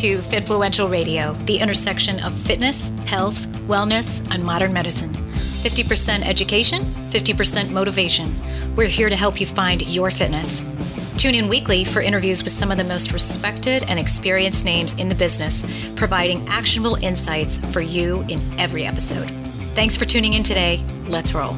to Fitfluential Radio, the intersection of fitness, health, wellness, and modern medicine. 50% education, 50% motivation. We're here to help you find your fitness. Tune in weekly for interviews with some of the most respected and experienced names in the business, providing actionable insights for you in every episode. Thanks for tuning in today. Let's roll.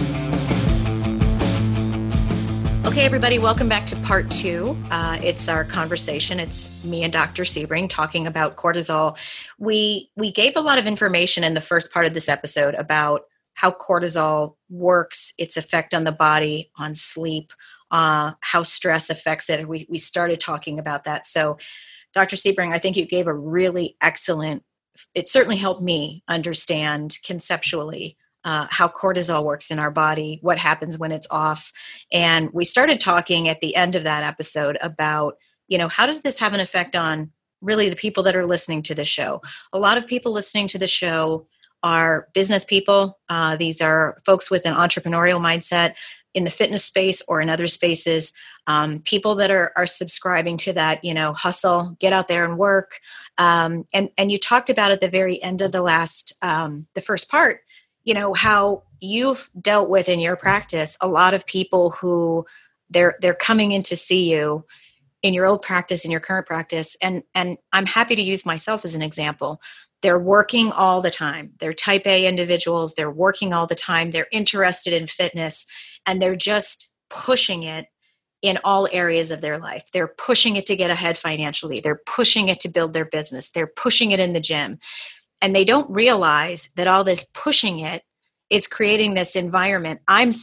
Okay, everybody, welcome back to part 2. It's our conversation. It's me and Dr. Sebring talking about cortisol. We gave a lot of information in the first part of this episode about how cortisol works, its effect on the body, on sleep, how stress affects it. We started talking about that. So, Dr. Sebring, I think you gave a really excellent, it certainly helped me understand conceptually how cortisol works in our body, what happens when it's off. And we started talking at the end of that episode about, how does this have an effect on really the people that are listening to the show? A lot of people listening to the show are business people. These are folks with an entrepreneurial mindset in the fitness space or in other spaces. People that are subscribing to that, hustle, get out there and work. And you talked about at the very end of the first part, how you've dealt with in your practice a lot of people who they're coming in to see you in your old practice, in your current practice. And I'm happy to use myself as an example. They're working all the time. They're type A individuals. They're working all the time. They're interested in fitness, and they're just pushing it in all areas of their life. They're pushing it to get ahead financially. They're pushing it to build their business. They're pushing it in the gym. And they don't realize that all this pushing it is creating this environment.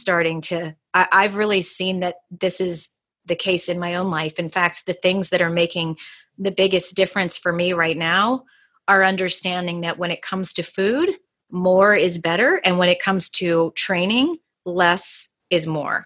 I've really seen that this is the case in my own life. In fact, the things that are making the biggest difference for me right now are understanding that when it comes to food, more is better. And when it comes to training, less is more.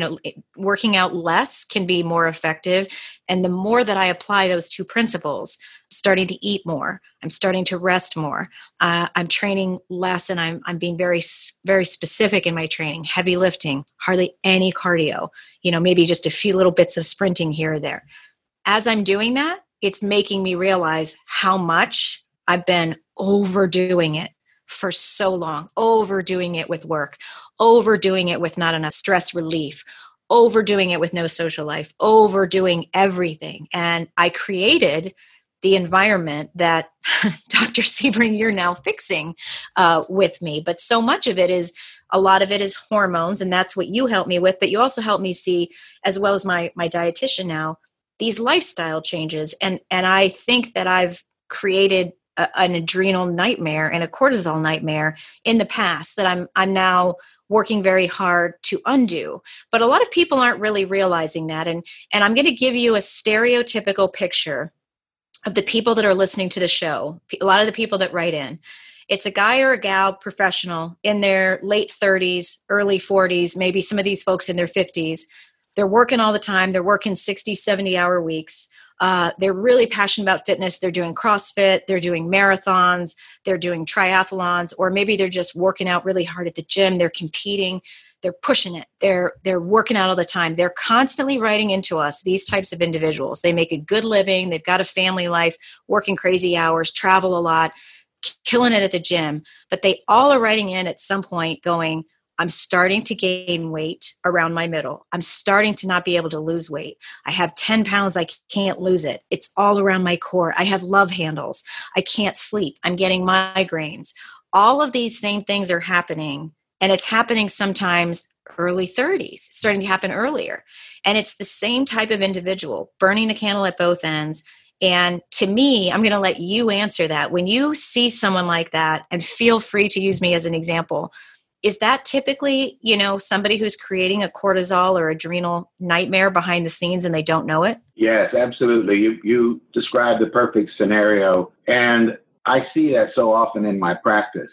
Working out less can be more effective. And the more that I apply those two principles, I'm starting to eat more. I'm starting to rest more. I'm training less, and I'm being very, very specific in my training. Heavy lifting, hardly any cardio. Maybe just a few little bits of sprinting here or there. As I'm doing that, it's making me realize how much I've been overdoing it for so long, overdoing it with work, overdoing it with not enough stress relief, overdoing it with no social life, overdoing everything. And I created the environment that Dr. Sebring, you're now fixing with me. But so much of it a lot of it is hormones, and that's what you help me with. But you also help me see, as well as my dietitian now, these lifestyle changes. And I think that I've created an adrenal nightmare and a cortisol nightmare in the past that I'm now working very hard to undo. But a lot of people aren't really realizing that. And I'm going to give you a stereotypical picture of the people that are listening to the show. A lot of the people that write in. It's a guy or a gal, professional, in their late 30s, early 40s, maybe some of these folks in their 50s. They're working all the time. They're working 60, 70-hour weeks. They're really passionate about fitness. They're doing CrossFit, they're doing marathons, they're doing triathlons, or maybe they're just working out really hard at the gym. They're competing, they're pushing it. They're working out all the time. They're constantly writing into us, these types of individuals. They make a good living. They've got a family life, working crazy hours, travel a lot, killing it at the gym. But they all are writing in at some point going, I'm starting to gain weight around my middle. I'm starting to not be able to lose weight. I have 10 pounds. I can't lose it. It's all around my core. I have love handles. I can't sleep. I'm getting migraines. All of these same things are happening, and it's happening sometimes early 30s. It's starting to happen earlier. And it's the same type of individual, burning the candle at both ends. And to me, I'm going to let you answer that. When you see someone like that, and feel free to use me as an example, is that typically, somebody who's creating a cortisol or adrenal nightmare behind the scenes and they don't know it? Yes, absolutely. You described the perfect scenario. And I see that so often in my practice.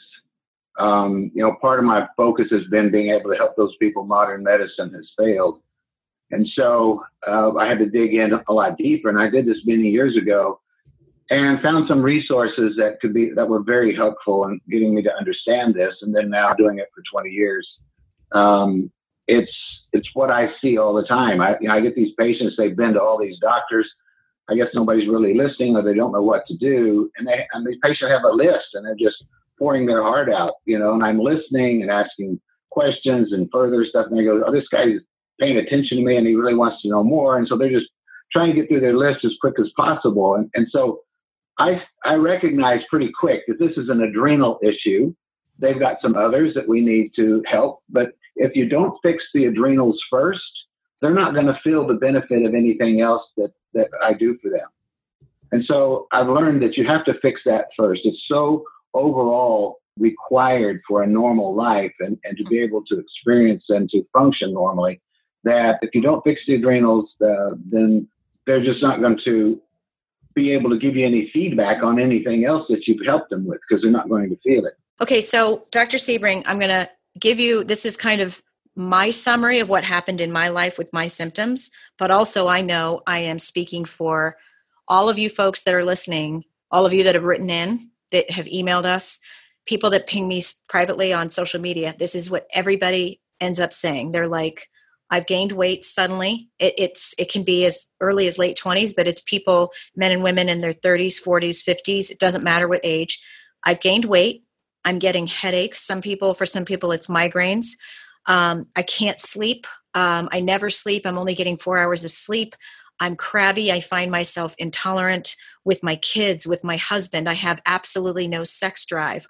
Part of my focus has been being able to help those people. Modern medicine has failed. And so I had to dig in a lot deeper. And I did this many years ago and found some resources that were very helpful in getting me to understand this. And then now doing it for 20 years, it's what I see all the time. I get these patients, they've been to all these doctors. I guess nobody's really listening, or they don't know what to do. And these patients have a list, and they're just pouring their heart out, and I'm listening and asking questions and further stuff. And they go, oh, this guy's paying attention to me and he really wants to know more. And so they're just trying to get through their list as quick as possible. And so I recognize pretty quick that this is an adrenal issue. They've got some others that we need to help. But if you don't fix the adrenals first, they're not going to feel the benefit of anything else that I do for them. And so I've learned that you have to fix that first. It's so overall required for a normal life and to be able to experience and to function normally, that if you don't fix the adrenals, then they're just not going to be able to give you any feedback on anything else that you've helped them with, because they're not going to feel it. Okay, so Dr. Sebring, I'm going to give you, this is kind of my summary of what happened in my life with my symptoms, but also I know I am speaking for all of you folks that are listening, all of you that have written in, that have emailed us, people that ping me privately on social media. This is what everybody ends up saying. They're like, I've gained weight suddenly. It can be as early as late 20s, but it's people, men and women in their 30s, 40s, 50s. It doesn't matter what age. I've gained weight. I'm getting headaches. For some people, it's migraines. I can't sleep. I never sleep. I'm only getting 4 hours of sleep. I'm crabby. I find myself intolerant with my kids, with my husband. I have absolutely no sex drive.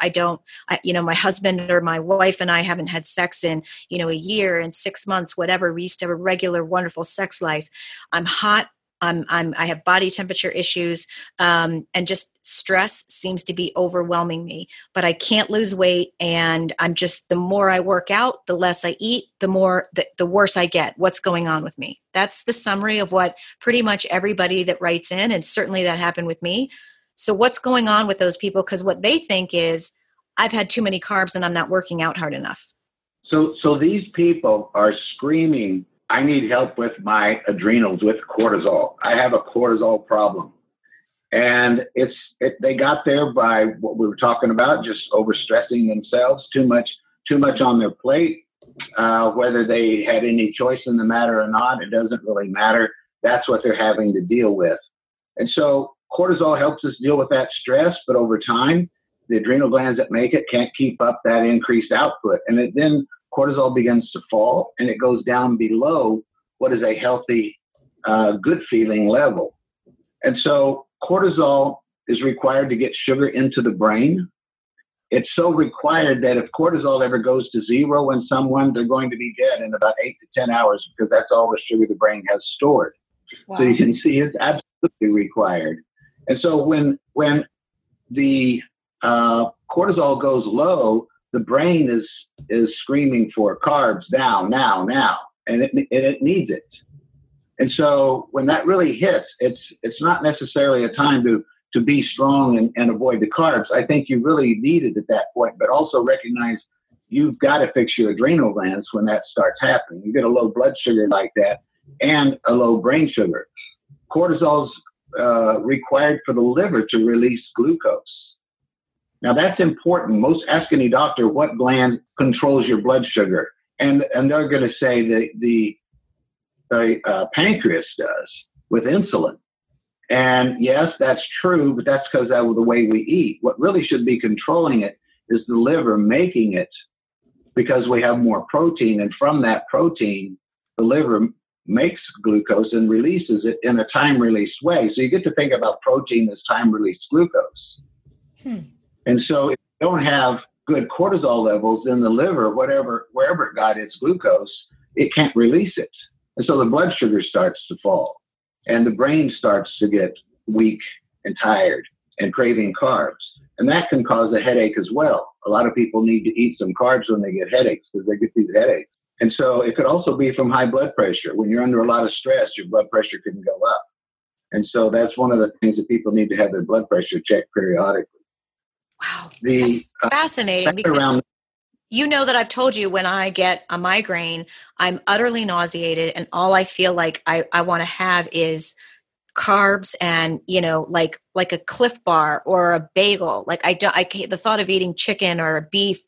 My husband or my wife and I haven't had sex in, a year and 6 months, whatever. We used to have a regular, wonderful sex life. I'm hot. I have body temperature issues, and just stress seems to be overwhelming me, but I can't lose weight. And the more I work out, the less I eat, the worse I get. What's going on with me? That's the summary of what pretty much everybody that writes in, and certainly that happened with me. So what's going on with those people? Because what they think is, I've had too many carbs and I'm not working out hard enough. So these people are screaming, I need help with my adrenals, with cortisol. I have a cortisol problem. And they got there by what we were talking about, just overstressing themselves, too much on their plate. Whether they had any choice in the matter or not, it doesn't really matter. That's what they're having to deal with. And so cortisol helps us deal with that stress, but over time, the adrenal glands that make it can't keep up that increased output. And then cortisol begins to fall, and it goes down below what is a healthy, good feeling level. And so cortisol is required to get sugar into the brain. It's so required that if cortisol ever goes to zero in someone, they're going to be dead in about 8 to 10 hours, because that's all the sugar the brain has stored. Wow. So you can see it's absolutely required. And so when the cortisol goes low, the brain is screaming for carbs now, and it needs it. And so when that really hits, it's not necessarily a time to be strong and avoid the carbs. I think you really need it at that point, but also recognize you've got to fix your adrenal glands when that starts happening. You get a low blood sugar like that and a low brain sugar. Cortisol's required for the liver to release glucose. Now that's important. Ask any doctor what gland controls your blood sugar, and they're going to say the pancreas does with insulin. And yes, that's true, but that's because of the way we eat. What really should be controlling it is the liver making it, because we have more protein, and from that protein, the liver makes glucose and releases it in a time-released way. So you get to think about protein as time-released glucose. And so if you don't have good cortisol levels in the liver, wherever it got its glucose, it can't release it. And so the blood sugar starts to fall, and the brain starts to get weak and tired and craving carbs. And that can cause a headache as well. A lot of people need to eat some carbs when they get headaches, because they get these headaches. And so it could also be from high blood pressure. When you're under a lot of stress, your blood pressure can go up. And so that's one of the things that people need to have their blood pressure checked periodically. Wow, that's fascinating, because you know that I've told you when I get a migraine, I'm utterly nauseated, and all I feel like I want to have is carbs and, like a Cliff Bar or a bagel. Like the thought of eating chicken or beef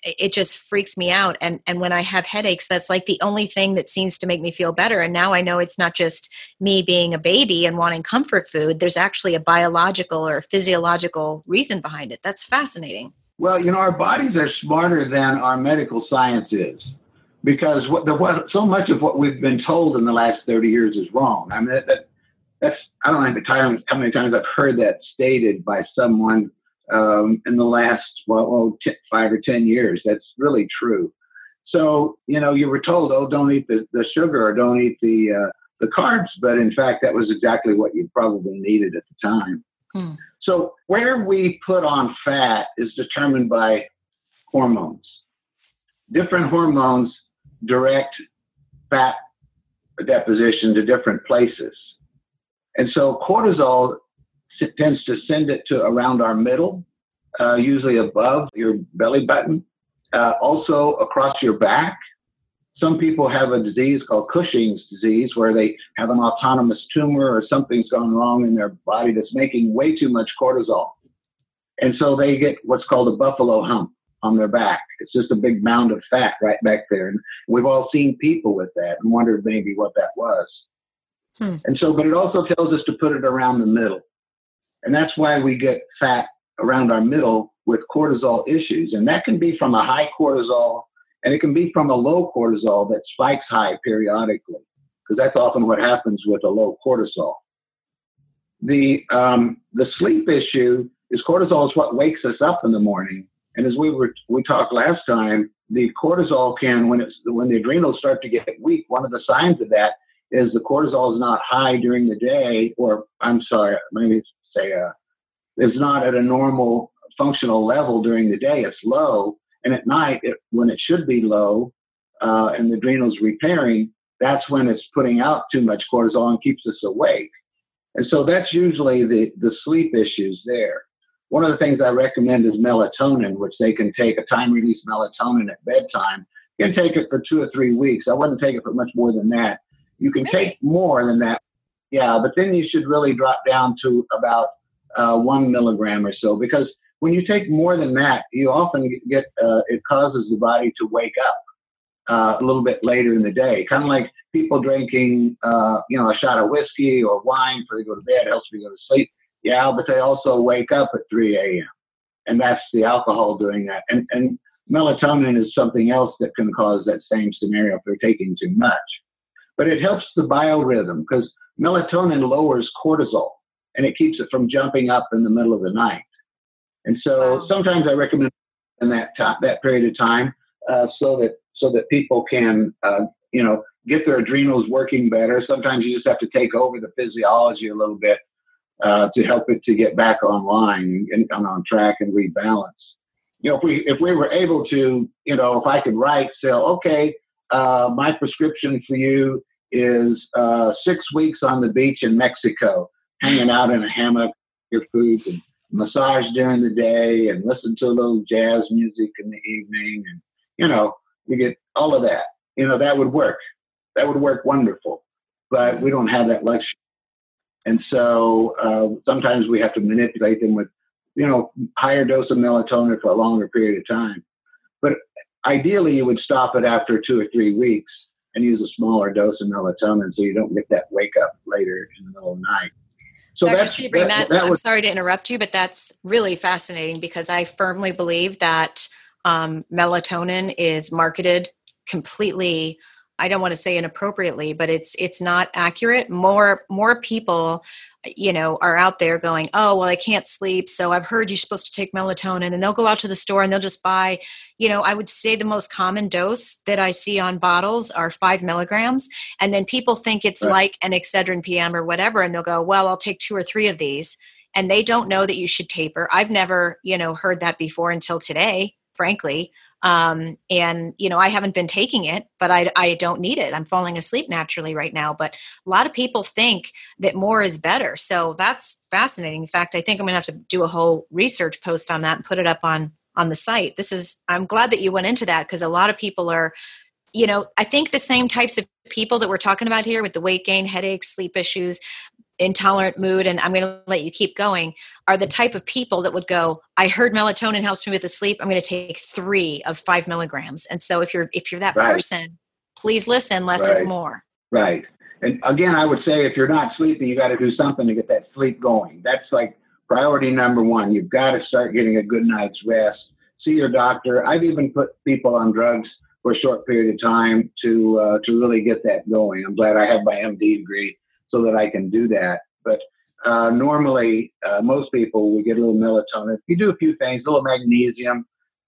it just freaks me out. And when I have headaches, that's like the only thing that seems to make me feel better. And now I know it's not just me being a baby and wanting comfort food. There's actually a biological or physiological reason behind it. That's fascinating. Well, our bodies are smarter than our medical science is, because so much of what we've been told in the last 30 years is wrong. I mean, that's I don't know how many times I've heard that stated by someone in the last 5 or 10 years. That's really true. So you were told, oh, don't eat the sugar or don't eat the carbs, but in fact that was exactly what you probably needed at the time. So where we put on fat is determined by hormones. Different hormones direct fat deposition to different places. And so cortisol tends to send it to around our middle, usually above your belly button, also across your back. Some people have a disease called Cushing's disease, where they have an autonomous tumor or something's gone wrong in their body that's making way too much cortisol. And so they get what's called a buffalo hump on their back. It's just a big mound of fat right back there. And we've all seen people with that and wondered maybe what that was. And so, but it also tells us to put it around the middle. And that's why we get fat around our middle with cortisol issues. And that can be from a high cortisol, and it can be from a low cortisol that spikes high periodically, because that's often what happens with a low cortisol. The sleep issue is cortisol is what wakes us up in the morning. And as we talked last time, the cortisol can, when the adrenals start to get weak, one of the signs of that is the cortisol is not high during the day, or I'm sorry, maybe say is not at a normal functional level during the day. It's low. And at night, when it should be low and the adrenals repairing, that's when it's putting out too much cortisol and keeps us awake. And so that's usually the sleep issues there. One of the things I recommend is melatonin, which they can take, a time-release melatonin at bedtime. You can take it for 2 or 3 weeks. I wouldn't take it for much more than that. You can take more than that. Yeah, but then you should really drop down to about 1 milligram or so, because when you take more than that, you often get, it causes the body to wake up a little bit later in the day. Kind of like people drinking, a shot of whiskey or wine before they go to bed, helps me go to sleep. Yeah, but they also wake up at 3 a.m. And that's the alcohol doing that. And melatonin is something else that can cause that same scenario if they're taking too much. But it helps the biorhythm, because melatonin lowers cortisol and it keeps it from jumping up in the middle of the night. And so sometimes I recommend in that period of time so that people can, get their adrenals working better. Sometimes you just have to take over the physiology a little bit to help it to get back online and on track and rebalance. If we were able to, if I could say, okay, my prescription for you is 6 weeks on the beach in Mexico, hanging out in a hammock, your food, and massage during the day, and listen to a little jazz music in the evening, and you get all of that. That would work. That would work wonderful. But we don't have that luxury, and so sometimes we have to manipulate them with higher dose of melatonin for a longer period of time. But ideally, you would stop it after 2 or 3 weeks and use a smaller dose of melatonin so you don't get that wake up later in the middle of the night. So Dr. Sebring, I'm sorry to interrupt you, but that's really fascinating, because I firmly believe that melatonin is marketed completely, I don't want to say inappropriately, but it's not accurate. More people, are out there going, oh, well, I can't sleep, so I've heard you're supposed to take melatonin, and they'll go out to the store and they'll just buy, I would say the most common dose that I see on bottles are 5 milligrams. And then people think it's like an Excedrin PM or whatever, and they'll go, well, I'll take 2 or 3 of these. And they don't know that you should taper. I've never, heard that before until today, frankly. And, I haven't been taking it, but I don't need it. I'm falling asleep naturally right now. But a lot of people think that more is better. So that's fascinating. In fact, I think I'm going to have to do a whole research post on that and put it up on the site. I'm glad that you went into that, because a lot of people are, I think the same types of people that we're talking about here with the weight gain, headaches, sleep issues, intolerant mood, and I'm going to let you keep going, are the type of people that would go, I heard melatonin helps me with the sleep. I'm going to take 3 of 5 milligrams. And so if you're that Right. person, please listen, less is Right. more. Right. And again, I would say if you're not sleeping, you got to do something to get that sleep going. That's like priority number one. You've got to start getting a good night's rest. See your doctor. I've even put people on drugs for a short period of time to really get that going. I'm glad I have my MD degree so that I can do that. But normally, most people will get a little melatonin. You do a few things, a little magnesium.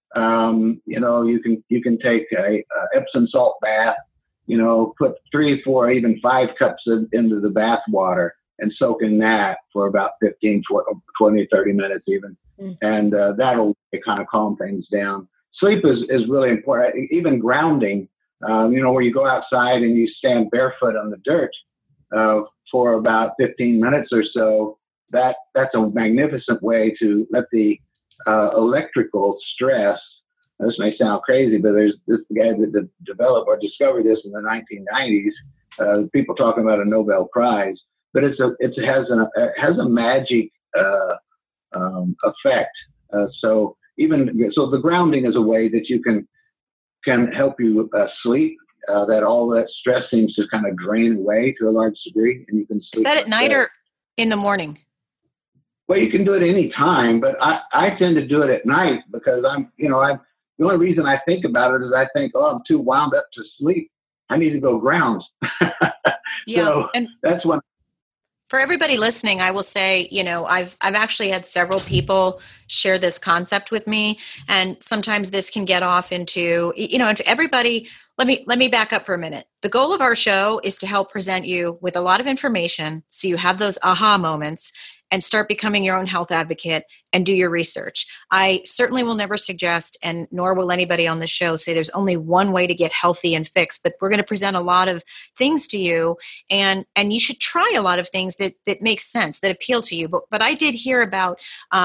You can take a Epsom salt bath. Put 3, 4, even 5 cups into the bath water and soak in that for about 15, 20, 30 minutes even. And that'll kind of calm things down. Sleep is really important. Even grounding, where you go outside and you stand barefoot on the dirt for about 15 minutes or so, that's a magnificent way to let the electrical stress. This may sound crazy, but there's this guy that developed or discovered this in the 1990s. People talking about a Nobel Prize, but it has a magic effect. So the grounding is a way that you can help you sleep. That all that stress seems to kind of drain away to a large degree, and you can sleep. Is that at night or in the morning? Well, you can do it any time, but I tend to do it at night because the only reason I think about it is I think, I'm too wound up to sleep. I need to go ground. Yeah, so and that's when. For everybody listening, I will say, I've actually had several people share this concept with me, and sometimes this can get off into, if everybody. Let me back up for a minute. The goal of our show is to help present you with a lot of information so you have those aha moments and start becoming your own health advocate and do your research. I certainly will never suggest, and nor will anybody on the show say there's only one way to get healthy and fixed, but we're going to present a lot of things to you, and you should try a lot of things that make sense, that appeal to you. But I did hear about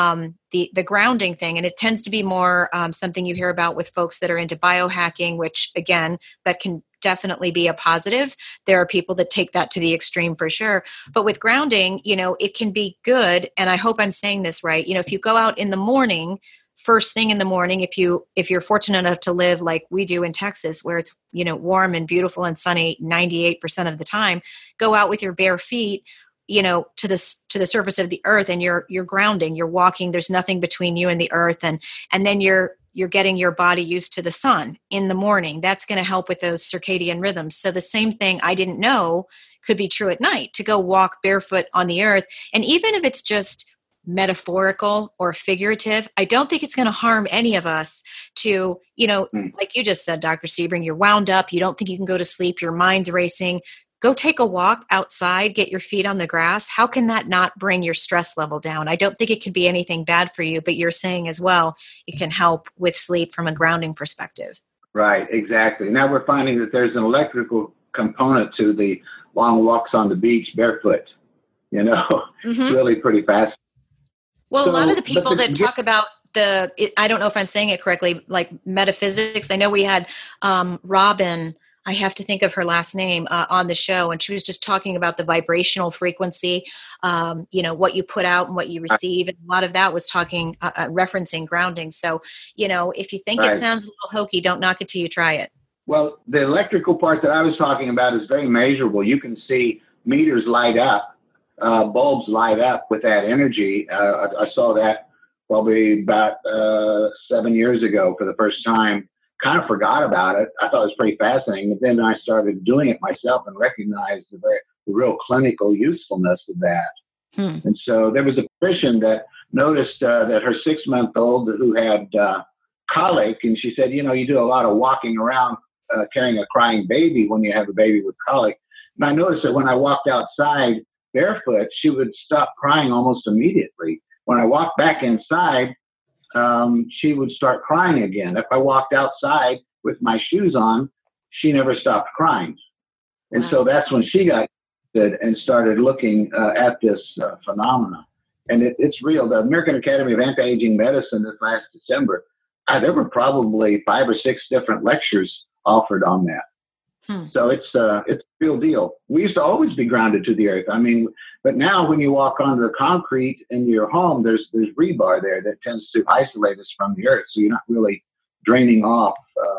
the grounding thing, and it tends to be more something you hear about with folks that are into biohacking, which again, that can definitely be a positive. There are people that take that to the extreme for sure. But with grounding, it can be good. And I hope I'm saying this right. If you go out in the morning, first thing in the morning, if you're fortunate enough to live like we do in Texas, where it's, warm and beautiful and sunny 98% of the time, go out with your bare feet, to the surface of the earth, and you're grounding, you're walking, there's nothing between you and the earth. And then you're getting your body used to the sun in the morning. That's going to help with those circadian rhythms. So the same thing I didn't know could be true at night, to go walk barefoot on the earth. And even if it's just metaphorical or figurative, I don't think it's going to harm any of us to, like you just said, Dr. Sebring, you're wound up. You don't think you can go to sleep. Your mind's racing. Go take a walk outside, get your feet on the grass. How can that not bring your stress level down? I don't think it could be anything bad for you, but you're saying as well, it can help with sleep from a grounding perspective. Right, exactly. Now we're finding that there's an electrical component to the long walks on the beach barefoot. It's really pretty fast. Well, a lot of the people that talk about I don't know if I'm saying it correctly, like metaphysics. I know we had Robin, I have to think of her last name, on the show, and she was just talking about the vibrational frequency, what you put out and what you receive. And a lot of that was talking, referencing grounding. So, if you think it sounds a little hokey, don't knock it till you try it. Well, the electrical part that I was talking about is very measurable. You can see meters light up, bulbs light up with that energy. I saw that probably about 7 years ago for the first time. Kind of forgot about it. I thought it was pretty fascinating. But then I started doing it myself and recognized the real clinical usefulness of that. And so there was a physician that noticed that her 6-month-old who had colic, and she said, you do a lot of walking around carrying a crying baby when you have a baby with colic. And I noticed that when I walked outside barefoot, she would stop crying almost immediately. When I walked back inside, she would start crying again. If I walked outside with my shoes on, she never stopped crying. And so that's when she got good and started looking at this phenomena. And it's real. The American Academy of Anti-Aging Medicine this last December, there were probably 5 or 6 different lectures offered on that. So it's a real deal. We used to always be grounded to the earth. I mean, but now when you walk onto the concrete in your home, there's rebar there that tends to isolate us from the earth. So you're not really draining off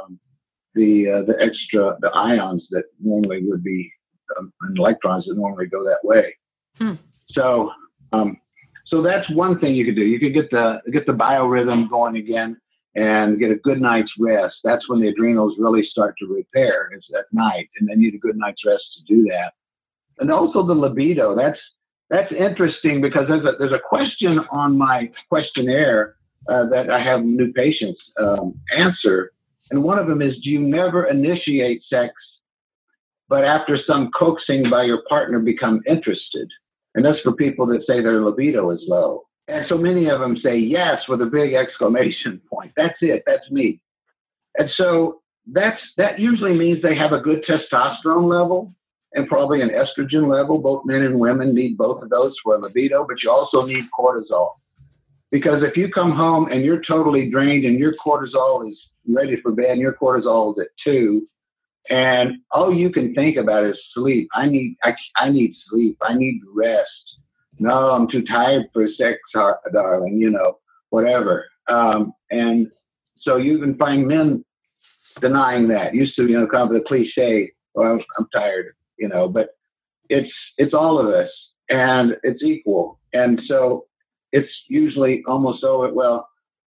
the ions that normally would be and electrons that normally go that way. So so that's one thing you could do. You could get the biorhythm going again and get a good night's rest. That's when the adrenals really start to repair, is at night, and they need a good night's rest to do that. And also the libido. That's interesting because there's a question on my questionnaire that I have new patients answer, and one of them is, do you never initiate sex, but after some coaxing by your partner become interested? And that's for people that say their libido is low. And so many of them say yes with a big exclamation point. That's it. That's me. And so that usually means they have a good testosterone level and probably an estrogen level. Both men and women need both of those for libido, but you also need cortisol. Because if you come home and you're totally drained and your cortisol is ready for bed and your cortisol is at 2, and all you can think about is sleep. I need sleep. I need rest. No, I'm too tired for sex, darling, whatever. And so you can find men denying that. Used to, kind of the cliche, well, I'm tired, but it's all of us and it's equal. And so it's usually almost always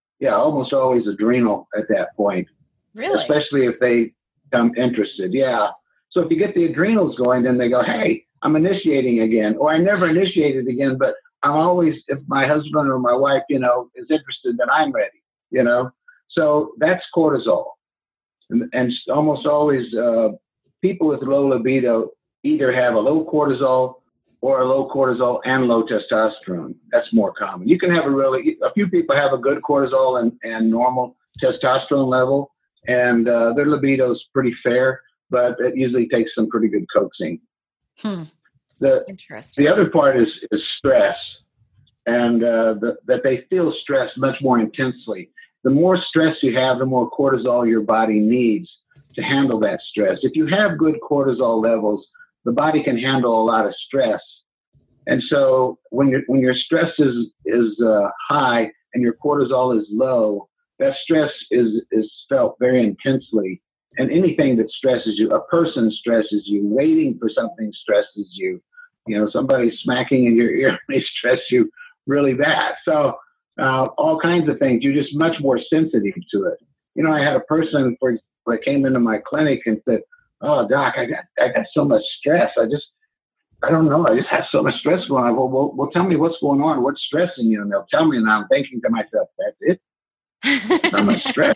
adrenal at that point. Really? Especially if they become interested. Yeah. So if you get the adrenals going, then they go, hey, I'm initiating again, or I never initiated again, but I'm always, if my husband or my wife, is interested, then I'm ready, So that's cortisol. And almost always people with low libido either have a low cortisol or a low cortisol and low testosterone. That's more common. You can have a few people have a good cortisol and normal testosterone level, and their libido is pretty fair, but it usually takes some pretty good coaxing. Interesting. The other part is stress, and that they feel stress much more intensely. The more stress you have, the more cortisol your body needs to handle that stress. If you have good cortisol levels, the body can handle a lot of stress. And so when your stress is high and your cortisol is low, that stress is felt very intensely. And anything that stresses you, a person stresses you, waiting for something stresses you, somebody smacking in your ear may stress you really bad. So all kinds of things, you're just much more sensitive to it. I had a person, for example, that came into my clinic and said, oh, doc, I got so much stress. I don't know. I just have so much stress going on. Well, tell me what's going on. What's stressing you? And they'll tell me, and I'm thinking to myself, that's it. So much stress.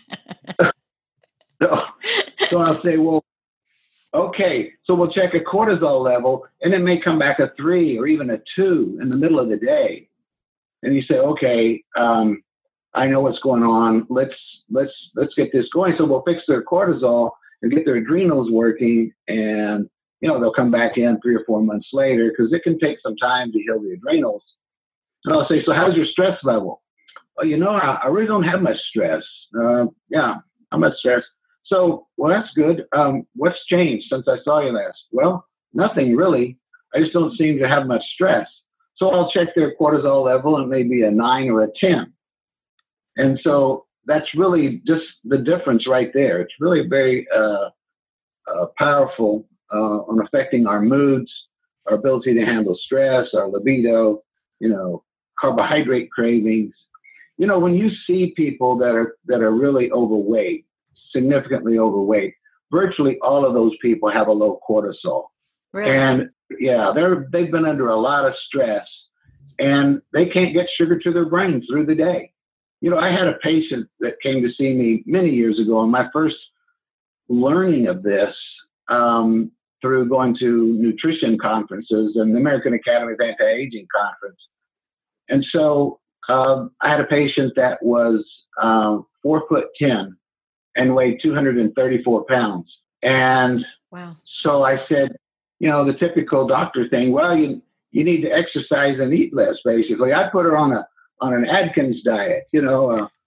So I'll say, well, okay, so we'll check a cortisol level, and it may come back a 3 or even a 2 in the middle of the day. And you say, okay, I know what's going on. Let's get this going. So we'll fix their cortisol and get their adrenals working, and they'll come back in 3 or 4 months later because it can take some time to heal the adrenals. And I'll say, so how's your stress level? Well, I really don't have much stress. How much stress? So, well, that's good. What's changed since I saw you last? Well, nothing really. I just don't seem to have much stress. So I'll check their cortisol level, and maybe a 9 or a 10. And so that's really just the difference right there. It's really very powerful on affecting our moods, our ability to handle stress, our libido, carbohydrate cravings. When you see people that are really overweight, significantly overweight, virtually all of those people have a low cortisol. Really? And yeah, they've been under a lot of stress, and they can't get sugar to their brain through the day. I had a patient that came to see me many years ago, and my first learning of this through going to nutrition conferences and the American Academy of Anti-Aging conference. And so I had a patient that was 4'10" and weighed 234 pounds. And wow. So I said, the typical doctor thing, well, you need to exercise and eat less, basically. I put her on an Atkins diet, a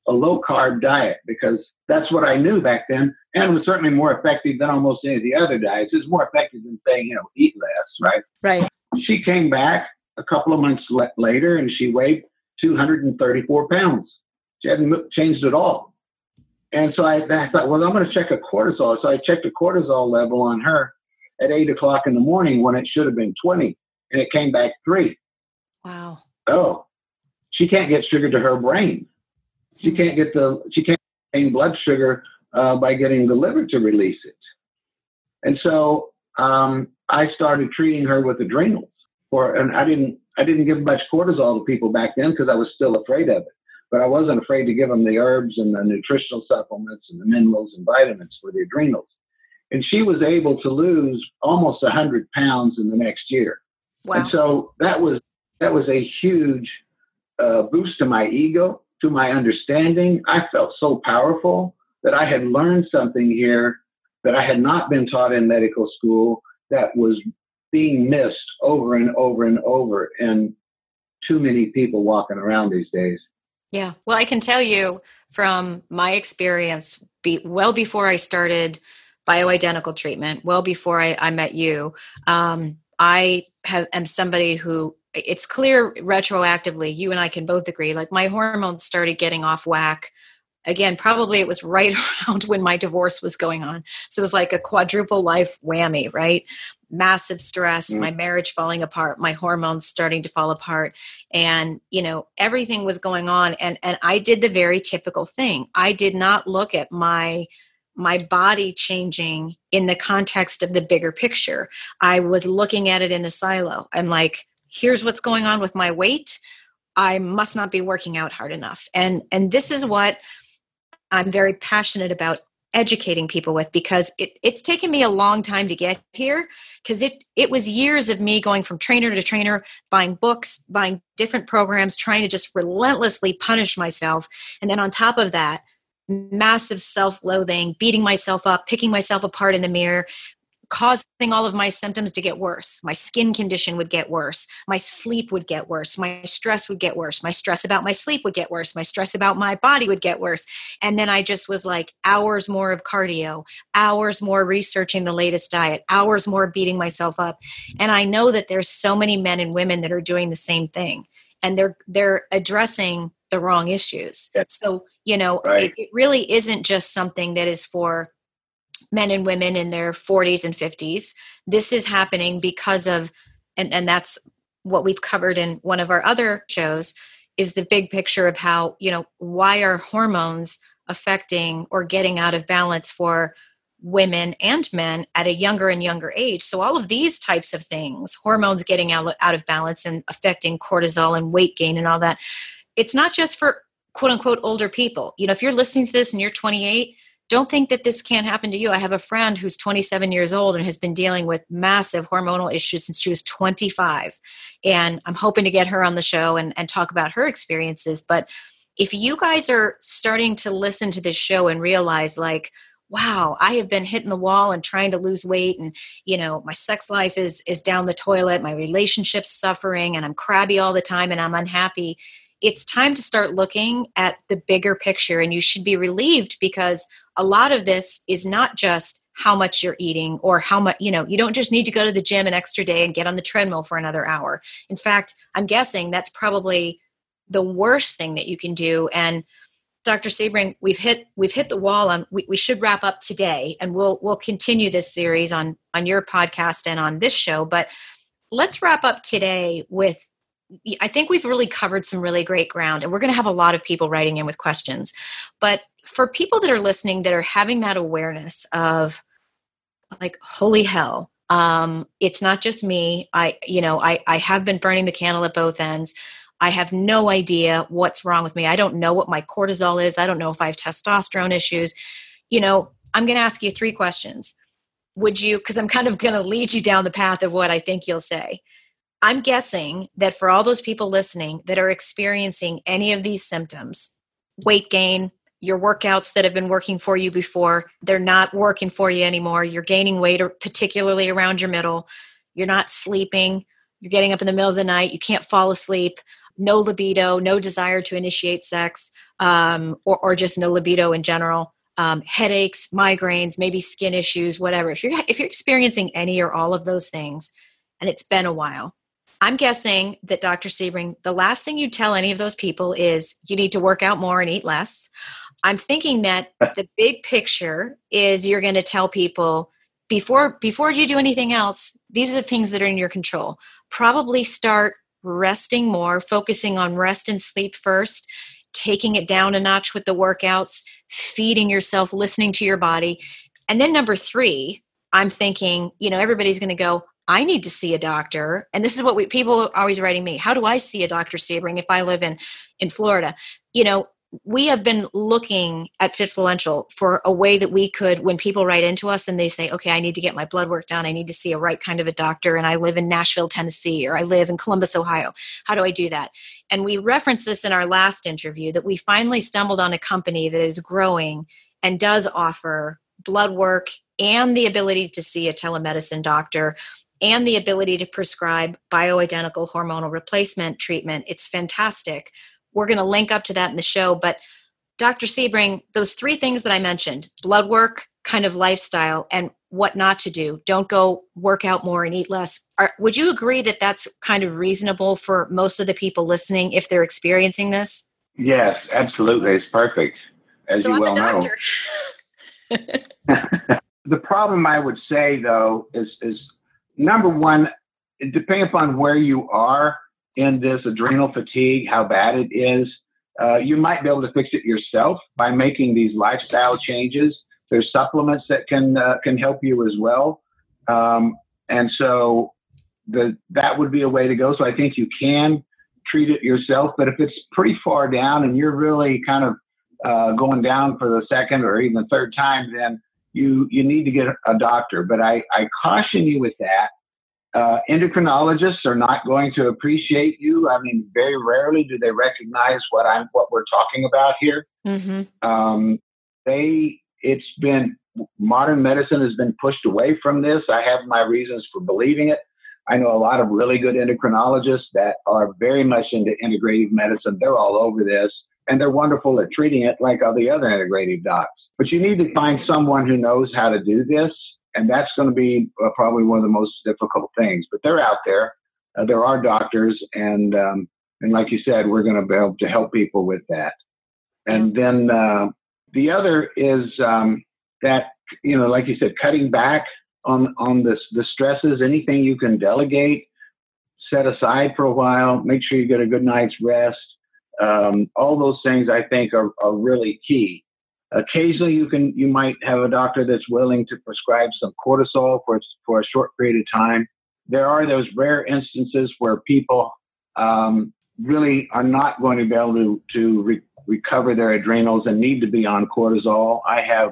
a low carb diet because that's what I knew back then. And it was certainly more effective than almost any of the other diets. It's more effective than saying, eat less, right? Right. She came back a couple of months later and she weighed 234 pounds. She hadn't changed at all. And so I thought, well, I'm going to check a cortisol. So I checked a cortisol level on her at 8 o'clock in the morning when it should have been 20, and it came back 3. Wow. Oh, she can't get sugar to her brain. She can't gain blood sugar by getting the liver to release it. And so I started treating her with adrenals. And I didn't give much cortisol to people back then because I was still afraid of it. But I wasn't afraid to give them the herbs and the nutritional supplements and the minerals and vitamins for the adrenals. And she was able to lose almost 100 pounds in the next year. Wow. And so that was a huge boost to my ego, to my understanding. I felt so powerful that I had learned something here that I had not been taught in medical school that was being missed over and over and over, and too many people walking around these days. Yeah. Well, I can tell you from my experience, well before I started bioidentical treatment, well before I met you, I am somebody who, it's clear retroactively, you and I can both agree, like my hormones started getting off whack. Again, probably it was right around when my divorce was going on. So it was like a quadruple life whammy, right? Massive stress, my marriage falling apart, my hormones starting to fall apart. And, everything was going on. And I did the very typical thing. I did not look at my body changing in the context of the bigger picture. I was looking at it in a silo. I'm like, here's what's going on with my weight. I must not be working out hard enough. And this is what I'm very passionate about educating people with, because it's taken me a long time to get here, because it was years of me going from trainer to trainer, buying books, buying different programs, trying to just relentlessly punish myself. And then on top of that, massive self-loathing, beating myself up, picking myself apart in the mirror, causing all of my symptoms to get worse. My skin condition would get worse. My sleep would get worse. My stress would get worse. My stress about my sleep would get worse. My stress about my body would get worse. And then I just was like hours more of cardio, hours more researching the latest diet, hours more beating myself up. And I know that there's so many men and women that are doing the same thing, and they're addressing the wrong issues. So, Right. it really isn't just something that is for men and women in their 40s and 50s. This is happening because of, and that's what we've covered in one of our other shows, is the big picture of how, why are hormones affecting or getting out of balance for women and men at a younger and younger age. So all of these types of things, hormones getting out of balance and affecting cortisol and weight gain and all that, it's not just for quote unquote older people. If you're listening to this and you're 28, don't think that this can't happen to you. I have a friend who's 27 years old and has been dealing with massive hormonal issues since she was 25. And I'm hoping to get her on the show and talk about her experiences. But if you guys are starting to listen to this show and realize like, wow, I have been hitting the wall and trying to lose weight, and my sex life is down the toilet, my relationship's suffering, and I'm crabby all the time and I'm unhappy, it's time to start looking at the bigger picture. And you should be relieved, because a lot of this is not just how much you're eating or how much, you don't just need to go to the gym an extra day and get on the treadmill for another hour. In fact, I'm guessing that's probably the worst thing that you can do. And Dr. Sebring, we've hit the wall on, we should wrap up today, and we'll continue this series on your podcast and on this show. But let's wrap up today with, I think we've really covered some really great ground, and we're going to have a lot of people writing in with questions. But for people that are listening that are having that awareness of like, holy hell, it's not just me. I have been burning the candle at both ends. I have no idea what's wrong with me. I don't know what my cortisol is. I don't know if I have testosterone issues. I'm going to ask you 3 questions. Would you, because I'm kind of going to lead you down the path of what I think you'll say. I'm guessing that for all those people listening that are experiencing any of these symptoms, weight gain, your workouts that have been working for you before, they're not working for you anymore. You're gaining weight, or particularly around your middle. You're not sleeping. You're getting up in the middle of the night. You can't fall asleep. no libido, no desire to initiate sex, or just no libido in general, headaches, migraines, maybe skin issues, whatever. If you're experiencing any or all of those things, and it's been a while, I'm guessing that Dr. Sebring, the last thing you tell any of those people is you need to work out more and eat less. I'm thinking that the big picture is you're going to tell people before you do anything else, these are the things that are in your control. Probably start resting more, focusing on rest and sleep first, taking it down a notch with the workouts, feeding yourself, listening to your body. And then number 3, I'm thinking, everybody's going to go, I need to see a doctor. And this is what people are always writing me. How do I see a Dr. Sebring if I live in Florida? We have been looking at Fitfluential for a way that we could, when people write into us and they say, okay, I need to get my blood work done. I need to see a right kind of a doctor. And I live in Nashville, Tennessee, or I live in Columbus, Ohio. How do I do that? And we referenced this in our last interview, that we finally stumbled on a company that is growing and does offer blood work and the ability to see a telemedicine doctor and the ability to prescribe bioidentical hormonal replacement treatment. It's fantastic. We're going to link up to that in the show. But Dr. Sebring, those 3 things that I mentioned, blood work, kind of lifestyle, and what not to do. Don't go work out more and eat less. Would you agree that that's kind of reasonable for most of the people listening if they're experiencing this? Yes, absolutely. It's perfect. As so you I'm well a doctor. know. The problem I would say, though, is number one, depending upon where you are in this adrenal fatigue, how bad it is, you might be able to fix it yourself by making these lifestyle changes. There's supplements that can help you as well. And so that would be a way to go. So I think you can treat it yourself. But if it's pretty far down and you're really kind of going down for the second or even third time, then you need to get a doctor. But I caution you with that. Endocrinologists are not going to appreciate you. I mean, very rarely do they recognize what we're talking about here. Mm-hmm. It's been, modern medicine has been pushed away from this. I have my reasons for believing it. I know a lot of really good endocrinologists that are very much into integrative medicine. They're all over this, and they're wonderful at treating it like all the other integrative docs. But you need to find someone who knows how to do this. And that's going to be probably one of the most difficult things. But they're out there. There are doctors. And like you said, we're going to be able to help people with that. And then the other is that, like you said, cutting back on the stresses, anything you can delegate, set aside for a while, make sure you get a good night's rest. All those things I think are really key. Occasionally, you might have a doctor that's willing to prescribe some cortisol for a short period of time. There are those rare instances where people really are not going to be able to recover their adrenals and need to be on cortisol. I have,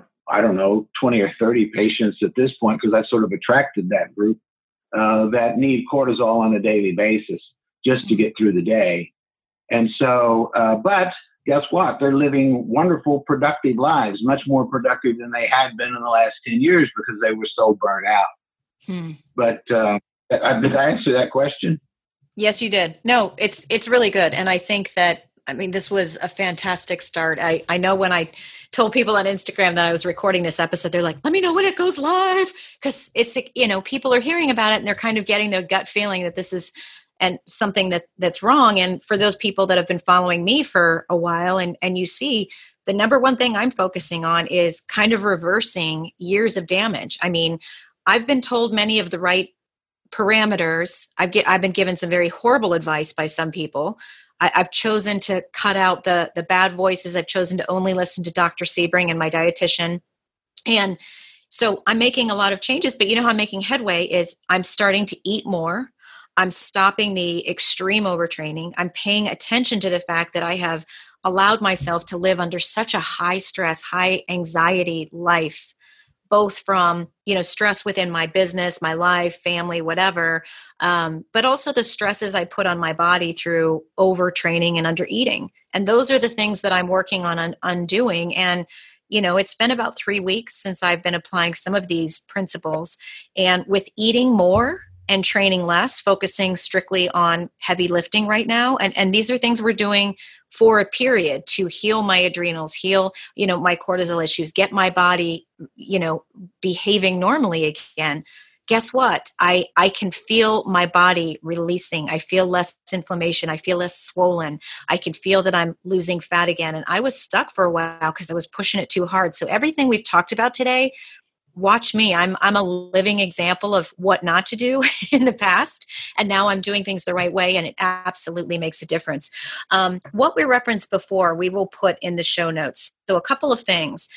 20 or 30 patients at this point, because I've sort of attracted that group, that need cortisol on a daily basis just to get through the day. And so, but guess what? They're living wonderful, productive lives, much more productive than they had been in the last 10 years because they were so burnt out. But did I answer that question? Yes, you did. No, it's really good. And I think that, this was a fantastic start. I know when I told people on Instagram that I was recording this episode, they're like, let me know when it goes live. Because it's, people are hearing about it and they're kind of getting their gut feeling that this is and something that's wrong. And for those people that have been following me for a while, and you see, the number one thing I'm focusing on is kind of reversing years of damage. I've been told many of the right parameters. I've been given some very horrible advice by some people. I've chosen to cut out the bad voices. I've chosen to only listen to Dr. Sebring and my dietitian. And so I'm making a lot of changes, but how I'm making headway is I'm starting to eat more. I'm stopping the extreme overtraining. I'm paying attention to the fact that I have allowed myself to live under such a high stress, high anxiety life, both from, stress within my business, my life, family, whatever, but also the stresses I put on my body through overtraining and undereating. And those are the things that I'm working on undoing. And, it's been about 3 weeks since I've been applying some of these principles. And with eating more, and training less, focusing strictly on heavy lifting right now. And these are things we're doing for a period to heal my adrenals, heal, my cortisol issues, get my body, behaving normally again. Guess what? I can feel my body releasing. I feel less inflammation. I feel less swollen. I can feel that I'm losing fat again. And I was stuck for a while because I was pushing it too hard. So everything we've talked about today, watch me. I'm a living example of what not to do in the past. And now I'm doing things the right way. And it absolutely makes a difference. What we referenced before, we will put in the show notes. So a couple of things.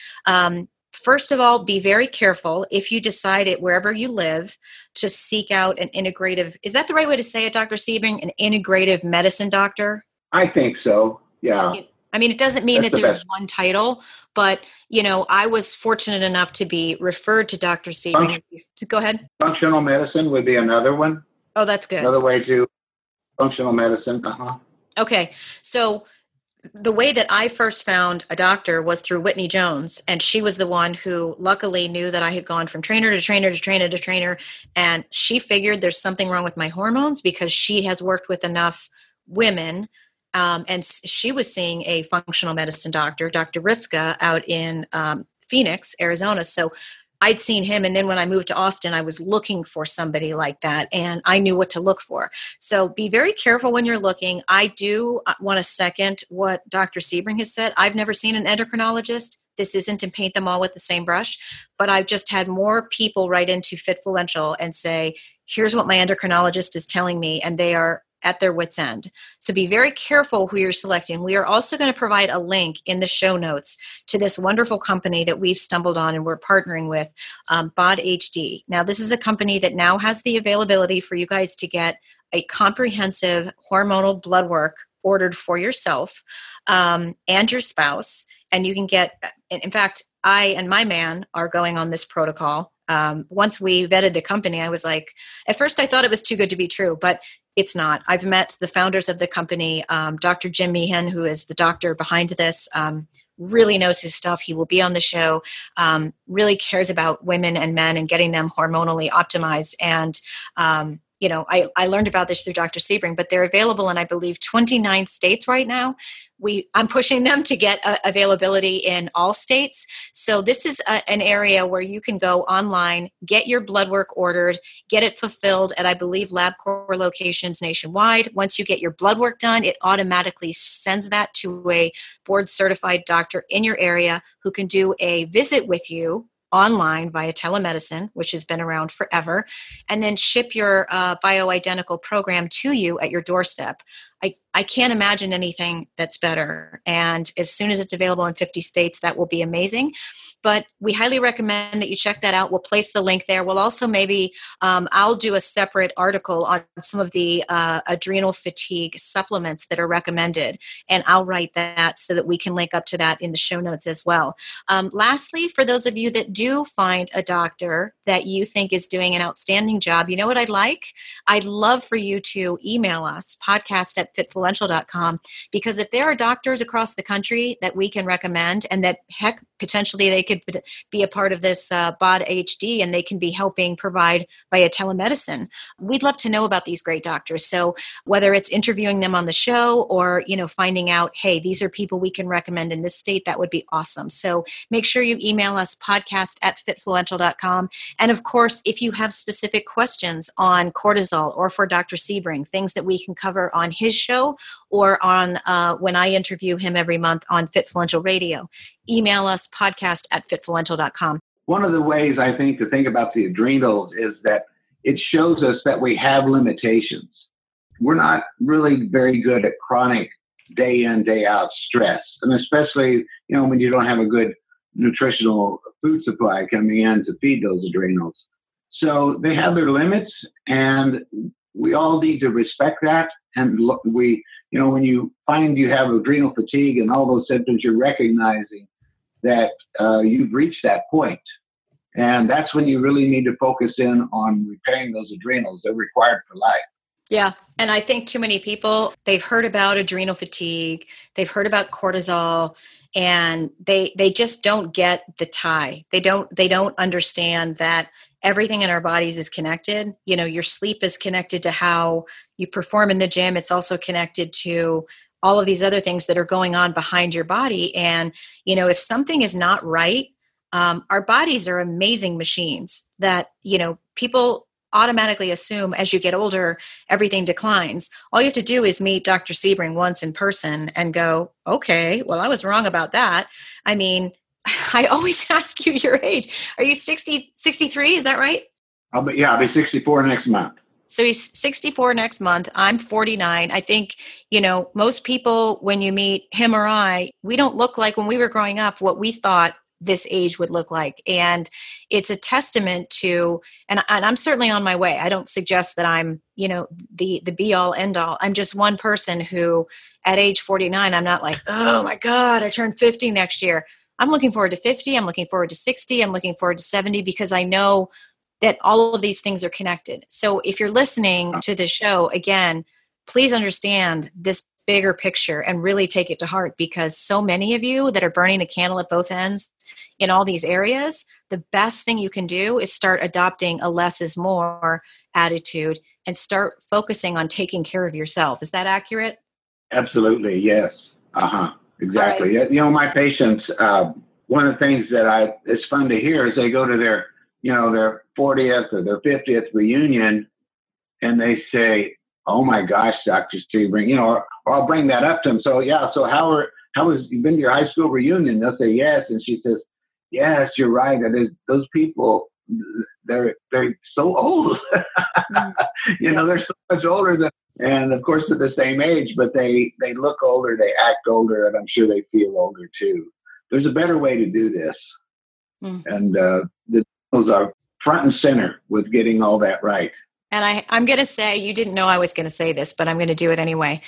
First of all, be very careful if you decide it wherever you live to seek out an integrative. Is that the right way to say it, Dr. Sebring? An integrative medicine doctor? I think so. Yeah. I mean, it doesn't mean that there's one title, but, I was fortunate enough to be referred to Dr. Sebring. Go ahead. Functional medicine would be another one. Oh, that's good. Another way to functional medicine. Uh-huh. Okay. So the way that I first found a doctor was through Whitney Jones, and she was the one who luckily knew that I had gone from trainer to trainer to trainer to trainer, and she figured there's something wrong with my hormones because she has worked with enough women, and she was seeing a functional medicine doctor, Dr. Riska, out in Phoenix, Arizona. So I'd seen him, and then when I moved to Austin, I was looking for somebody like that, and I knew what to look for. So be very careful when you're looking. I do want to second what Dr. Sebring has said. I've never seen an endocrinologist. This isn't to paint them all with the same brush, but I've just had more people write into Fitfluential and say, here's what my endocrinologist is telling me, and they are at their wit's end. So be very careful who you're selecting. We are also going to provide a link in the show notes to this wonderful company that we've stumbled on and we're partnering with, BOD HD. Now, this is a company that now has the availability for you guys to get a comprehensive hormonal blood work ordered for yourself and your spouse. And you can get, in fact, I and my man are going on this protocol. Once we vetted the company, I was like, at first I thought it was too good to be true, but it's not. I've met the founders of the company, Dr. Jim Meehan, who is the doctor behind this, really knows his stuff. He will be on the show, really cares about women and men and getting them hormonally optimized. And, I learned about this through Dr. Sebring, but they're available in, I believe, 29 states right now. I'm pushing them to get availability in all states. So this is an area where you can go online, get your blood work ordered, get it fulfilled at, I believe, LabCorp locations nationwide. Once you get your blood work done, it automatically sends that to a board-certified doctor in your area who can do a visit with you online via telemedicine, which has been around forever, and then ship your bioidentical program to you at your doorstep. I can't imagine anything that's better. And as soon as it's available in 50 states, that will be amazing. But we highly recommend that you check that out. We'll place the link there. We'll also maybe, I'll do a separate article on some of the adrenal fatigue supplements that are recommended. And I'll write that so that we can link up to that in the show notes as well. Lastly, for those of you that do find a doctor that you think is doing an outstanding job, you know what I'd like? I'd love for you to email us, podcast@fitfluential.com, because if there are doctors across the country that we can recommend and that, heck, potentially they could be a part of this BOD HD and they can be helping provide via telemedicine, we'd love to know about these great doctors. So whether it's interviewing them on the show or, finding out, hey, these are people we can recommend in this state, that would be awesome. So make sure you email us, podcast@fitfluential.com. And of course, if you have specific questions on cortisol or for Dr. Sebring, things that we can cover on his show or on when I interview him every month on Fitfluential Radio, email us, podcast@fitfluential.com. One of the ways I think to think about the adrenals is that it shows us that we have limitations. We're not really very good at chronic day in, day out stress. And especially, when you don't have a good nutritional food supply coming in to feed those adrenals. So they have their limits, and we all need to respect that. And when you find you have adrenal fatigue and all those symptoms, you're recognizing that you've reached that point. And that's when you really need to focus in on repairing those adrenals. They're required for life. Yeah. And I think too many people, they've heard about adrenal fatigue, they've heard about cortisol, and they just don't get the tie. They don't understand that everything in our bodies is connected. You know, your sleep is connected to how you perform in the gym. It's also connected to all of these other things that are going on behind your body. And, you know, if something is not right, our bodies are amazing machines that, you know, people automatically assume as you get older, everything declines. All you have to do is meet Dr. Sebring once in person and go, okay, well, I was wrong about that. I mean, I always ask you your age. Are you 60, 63? Is that right? I'll be 64 next month. So he's 64 next month. I'm 49. I think, you know, most people, when you meet him or I, we don't look like when we were growing up what we thought this age would look like. And it's a testament to, and I'm certainly on my way. I don't suggest that I'm, you know, the be all end all. I'm just one person who at age 49, I'm not like, oh my God, I turned 50 next year. I'm looking forward to 50. I'm looking forward to 60. I'm looking forward to 70 because I know that all of these things are connected. So if you're listening to the show, again, please understand this bigger picture and really take it to heart, because so many of you that are burning the candle at both ends in all these areas, the best thing you can do is start adopting a less is more attitude and start focusing on taking care of yourself. Is that accurate? Absolutely. Yes. Exactly. Right. You know, my patients, one of the things that it's fun to hear is they go to their 40th or their 50th reunion and they say, oh my gosh, Dr. Sebring, you know, or I'll bring that up to them. So how was you been to your high school reunion? They'll say yes. And she says, yes, you're right. That is, those people, they're so old. You know, they're so much older and of course they're the same age, but they look older, they act older, and I'm sure they feel older too. There's a better way to do this. And those are front and center with getting all that right. And I'm going to say, you didn't know I was going to say this, but I'm going to do it anyway.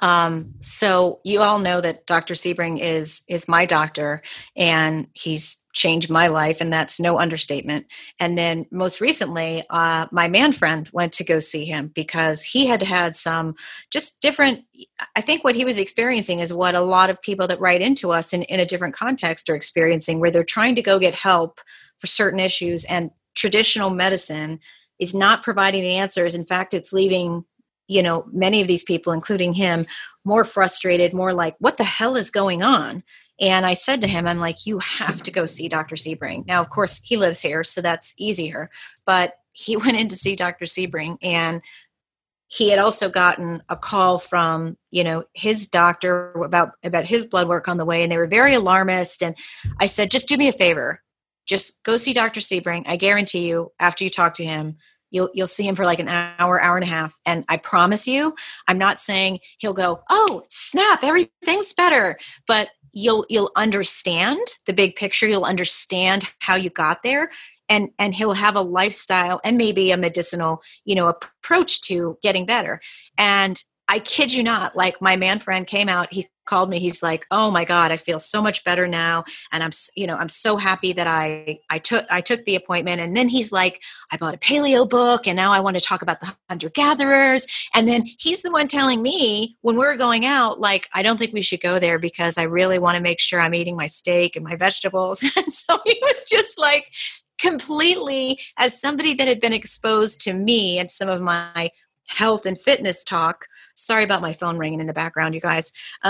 So you all know that Dr. Sebring is my doctor, and he's changed my life, and that's no understatement. And then most recently, my man friend went to go see him because he had some just different, I think what he was experiencing is what a lot of people that write into us in a different context are experiencing, where they're trying to go get help for certain issues, and traditional medicine is not providing the answers. In fact, it's leaving, you know, many of these people, including him, more frustrated, more like, what the hell is going on? And I said to him, I'm like, you have to go see Dr. Sebring. Now, of course, he lives here, so that's easier. But he went in to see Dr. Sebring, and he had also gotten a call from, you know, his doctor about his blood work on the way, and they were very alarmist. And I said, just do me a favor. Just go see Dr. Sebring. I guarantee you, after you talk to him, you'll see him for like an hour, hour and a half. And I promise you, I'm not saying he'll go, oh, snap, everything's better. But you'll understand the big picture. You'll understand how you got there. And he'll have a lifestyle and maybe a medicinal, you know, approach to getting better. And I kid you not, like my man friend came out, he called me, he's like, oh my God, I feel so much better now. And I'm so happy that I took the appointment. And then he's like, I bought a paleo book and now I want to talk about the hunter gatherers. And then he's the one telling me when we're going out, like, I don't think we should go there because I really want to make sure I'm eating my steak and my vegetables. And so he was just like completely, as somebody that had been exposed to me and some of my health and fitness talk. Sorry about my phone ringing in the background, you guys.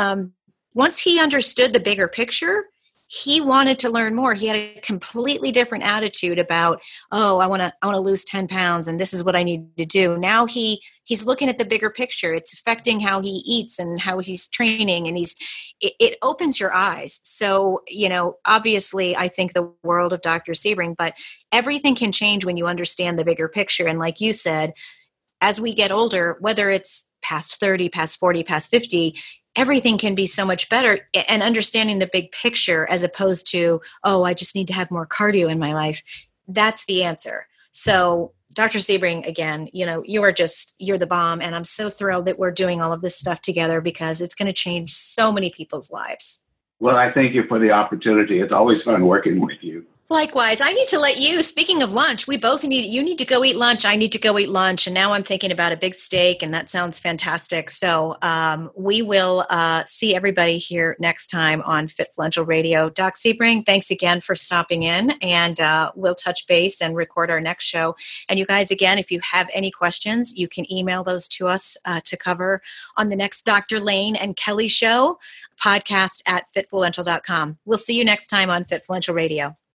Once he understood the bigger picture, he wanted to learn more. He had a completely different attitude about, oh, I want to lose 10 pounds and this is what I need to do. Now he's looking at the bigger picture. It's affecting how he eats and how he's training, and it opens your eyes. So, you know, obviously I think the world of Dr. Sebring, but everything can change when you understand the bigger picture. And like you said, as we get older, whether it's past 30, past 40, past 50, everything can be so much better. And understanding the big picture as opposed to, oh, I just need to have more cardio in my life. That's the answer. So Dr. Sebring, again, you know, you're the bomb. And I'm so thrilled that we're doing all of this stuff together because it's going to change so many people's lives. Well, I thank you for the opportunity. It's always fun working with you. Likewise, I need to let you, speaking of lunch, you need to go eat lunch. I need to go eat lunch. And now I'm thinking about a big steak, and that sounds fantastic. So we will see everybody here next time on Fitfluential Radio. Doc Sebring, thanks again for stopping in, and we'll touch base and record our next show. And you guys, again, if you have any questions, you can email those to us to cover on the next Dr. Lane and Kelly show, podcast at fitfluential.com. We'll see you next time on Fitfluential Radio.